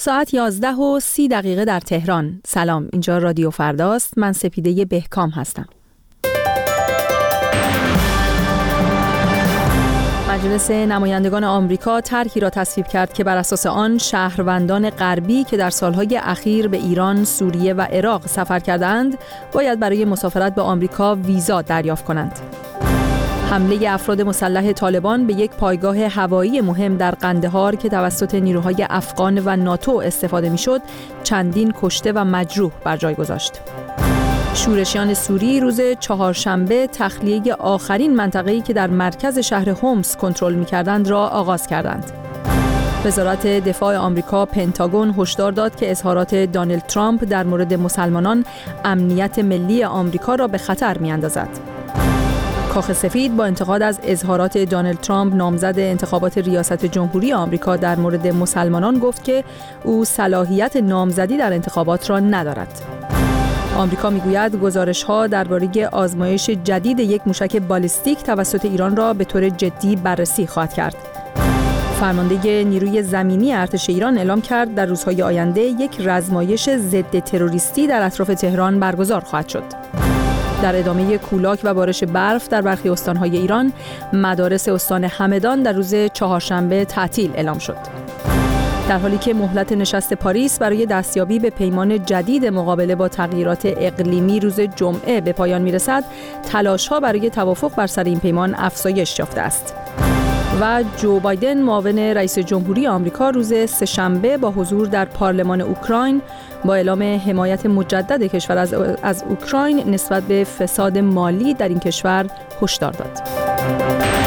ساعت 11:30 در تهران. سلام، اینجا رادیو فرداست. من سپیده بهکام هستم. مجلس نمایندگان آمریکا طرحی را تصویب کرد که بر اساس آن شهروندان غربی که در سالهای اخیر به ایران، سوریه و عراق سفر کردند، باید برای مسافرت به آمریکا ویزا دریافت کنند. حمله افراد مسلح طالبان به یک پایگاه هوایی مهم در قندهار که توسط نیروهای افغان و ناتو استفاده می‌شد، چندین کشته و مجروح بر جای گذاشت. شورشیان سوری روز چهارشنبه تخلیه آخرین منطقه‌ای که در مرکز شهر هومس کنترل می‌کردند را آغاز کردند. وزارت دفاع آمریکا پنتاگون هشدار داد که اظهارات دونالد ترامپ در مورد مسلمانان امنیت ملی آمریکا را به خطر می‌اندازد. کاخ سفید با انتقاد از اظهارات دونالد ترامپ نامزد انتخابات ریاست جمهوری آمریکا در مورد مسلمانان گفت که او صلاحیت نامزدی در انتخابات را ندارد. آمریکا میگوید گزارش‌ها درباره آزمایش جدید یک موشک بالیستیک توسط ایران را به طور جدی بررسی خواهد کرد. فرمانده نیروی زمینی ارتش ایران اعلام کرد در روزهای آینده یک رزمایش ضد تروریستی در اطراف تهران برگزار خواهد شد. در ادامه کولاک و بارش برف در برخی استان‌های ایران، مدارس استان همدان در روز چهارشنبه تعطیل اعلام شد. در حالی که مهلت نشست پاریس برای دستیابی به پیمان جدید مقابله با تغییرات اقلیمی روز جمعه به پایان می‌رسد، تلاش‌ها برای توافق بر سر این پیمان افزایش یافته است. و جو بایدن معاون رئیس جمهوری آمریکا روز سه‌شنبه با حضور در پارلمان اوکراین با اعلام حمایت مجدد کشور از اوکراین نسبت به فساد مالی در این کشور هشدار داد.